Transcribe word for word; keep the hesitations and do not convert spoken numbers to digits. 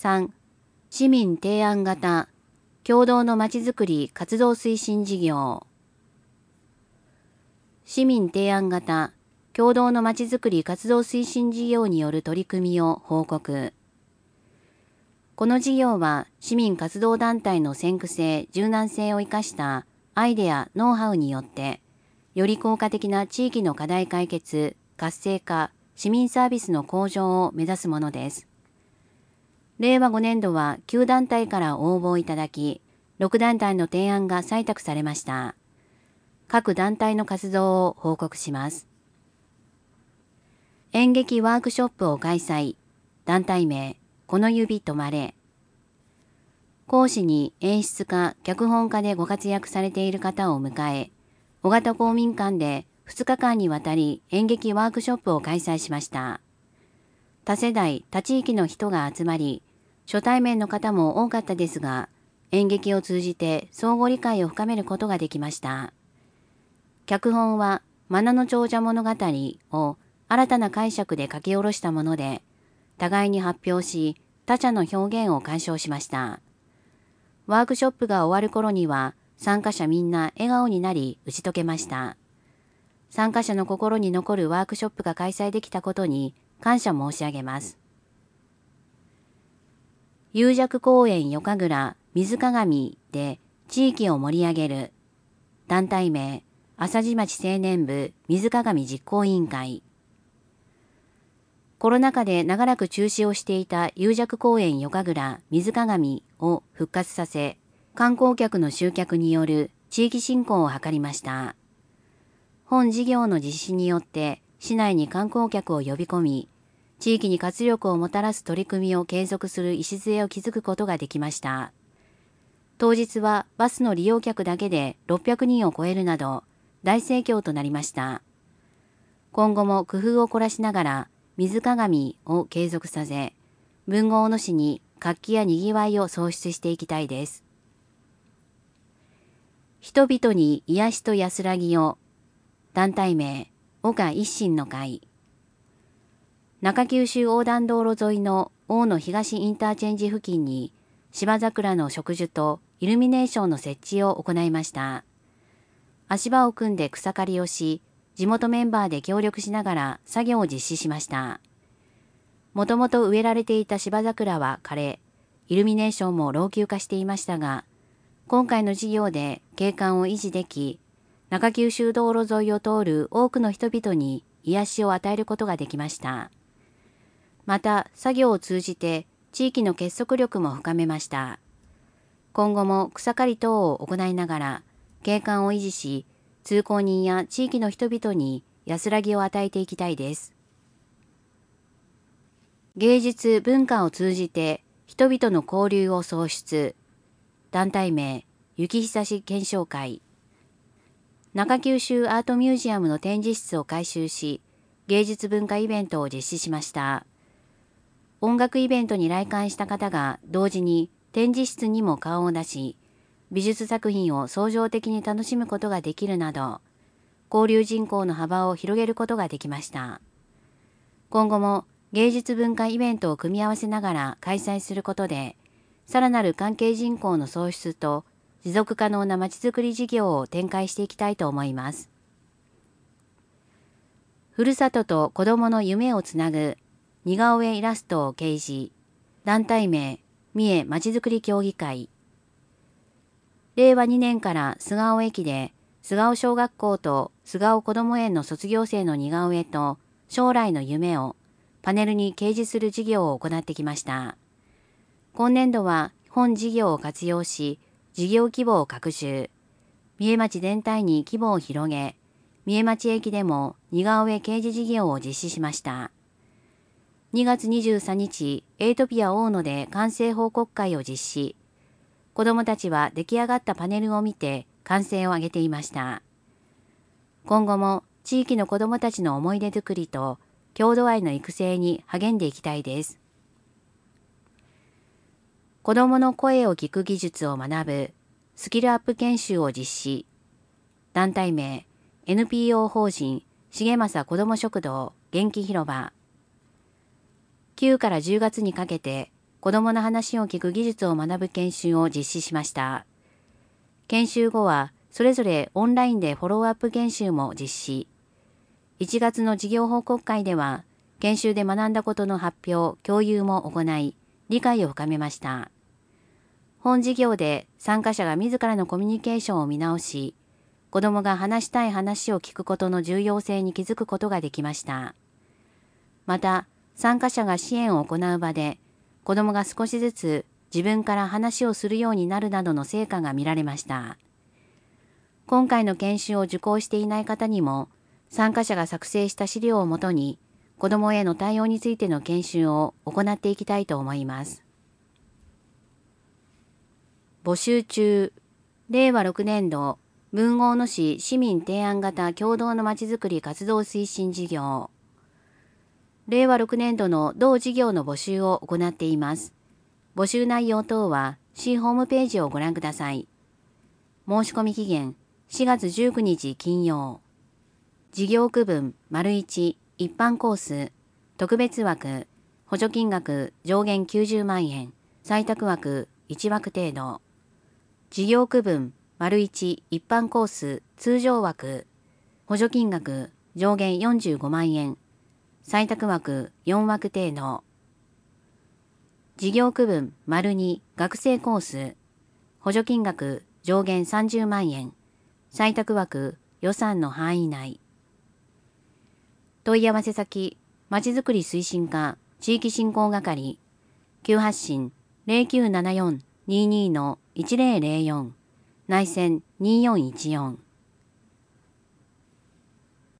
さん、市民提案型共同のまちづくり活動推進事業。市民提案型共同のまちづくり活動推進事業による取り組みを報告。この事業は市民活動団体の先駆性、柔軟性を生かしたアイデア、ノウハウによって、より効果的な地域の課題解決、活性化、市民サービスの向上を目指すものです。れいわごねんどはきゅうだんたいから応募いただき、ろくだんたいの提案が採択されました。各団体の活動を報告します。演劇ワークショップを開催。団体名、この指止まれ。講師に演出家、脚本家でご活躍されている方を迎え、小型公民館でふつかかんにわたり演劇ワークショップを開催しました。多世代、多地域の人が集まり、初対面の方も多かったですが、演劇を通じて相互理解を深めることができました。脚本は、マナの長者物語を新たな解釈で書き下ろしたもので、互いに発表し、他者の表現を鑑賞しました。ワークショップが終わる頃には、参加者みんな笑顔になり打ち解けました。参加者の心に残るワークショップが開催できたことに感謝申し上げます。有弱公園夜神楽水鏡で地域を盛り上げる。団体名、朝地町青年部水鏡実行委員会。コロナ禍で長らく中止をしていた有弱公園夜神楽水鏡を復活させ、観光客の集客による地域振興を図りました。本事業の実施によって市内に観光客を呼び込み、地域に活力をもたらす取り組みを継続する礎を築くことができました。当日はバスの利用客だけでろっぴゃくにんを超えるなど大盛況となりました。今後も工夫を凝らしながら水鏡を継続させ、豊後大野市に活気やにぎわいを創出していきたいです。人々に癒しと安らぎを。団体名、岡一心の会。中九州横断道路沿いの大野東インターチェンジ付近に芝桜の植樹とイルミネーションの設置を行いました。足場を組んで草刈りをし、地元メンバーで協力しながら作業を実施しました。もともと植えられていた芝桜は枯れ、イルミネーションも老朽化していましたが、今回の事業で景観を維持でき、中九州道路沿いを通る多くの人々に癒しを与えることができました。また、作業を通じて地域の結束力も深めました。今後も草刈り等を行いながら、景観を維持し、通行人や地域の人々に安らぎを与えていきたいです。芸術・文化を通じて人々の交流を創出。団体名、雪久し検証会。中九州アートミュージアムの展示室を改修し、芸術文化イベントを実施しました。音楽イベントに来館した方が同時に展示室にも顔を出し、美術作品を創造的に楽しむことができるなど、交流人口の幅を広げることができました。今後も芸術文化イベントを組み合わせながら開催することで、さらなる関係人口の創出と持続可能なまちづくり事業を展開していきたいと思います。ふるさとと子どもの夢をつなぐ似顔絵イラストを掲示。団体名、三重まちづくり協議会。れいわにねんから菅生駅で菅生小学校と菅生こども園の卒業生の似顔絵と将来の夢をパネルに掲示する事業を行ってきました。今年度は本事業を活用し、事業規模を拡充。三重町全体に規模を広げ、三重町駅でも似顔絵掲示事業を実施しました。にがつにじゅうさんにち、エイトピア大野で完成報告会を実施。子どもたちは出来上がったパネルを見て歓声を上げていました。今後も地域の子どもたちの思い出作りと郷土愛の育成に励んでいきたいです。子どもの声を聞く技術を学ぶスキルアップ研修を実施。団体名 エヌピーオー 法人重政子ども食堂元気広場。きゅうからじゅうがつにかけて子どもの話を聞く技術を学ぶ研修を実施しました。研修後は、それぞれオンラインでフォローアップ研修も実施。いちがつの事業報告会では、研修で学んだことの発表、共有も行い、理解を深めました。本事業で参加者が自らのコミュニケーションを見直し、子どもが話したい話を聞くことの重要性に気づくことができました。また、参加者が支援を行う場で、子どもが少しずつ自分から話をするようになるなどの成果が見られました。今回の研修を受講していない方にも、参加者が作成した資料をもとに、子どもへの対応についての研修を行っていきたいと思います。募集中、れいわろくねんど、豊後大野市市民提案型共同のまちづくり活動推進事業。れいわろくねんどの同事業の募集を行っています。募集内容等は市ホームページをご覧ください。申し込み期限しがつじゅうくにち金曜。事業区分丸いち一般コース特別枠補助金額上限きゅうじゅうまんえん採択枠いちわく程度。事業区分丸いち一般コース通常枠補助金額上限よんじゅうごまんえん採択枠よんわく程度。事業区分丸に学生コース補助金額上限さんじゅうまんえん採択枠予算の範囲内。問い合わせ先まちづくり推進課地域振興係急発進 ゼロきゅうななよんにーにーのいちゼロゼロよん 内線にーよんいちよん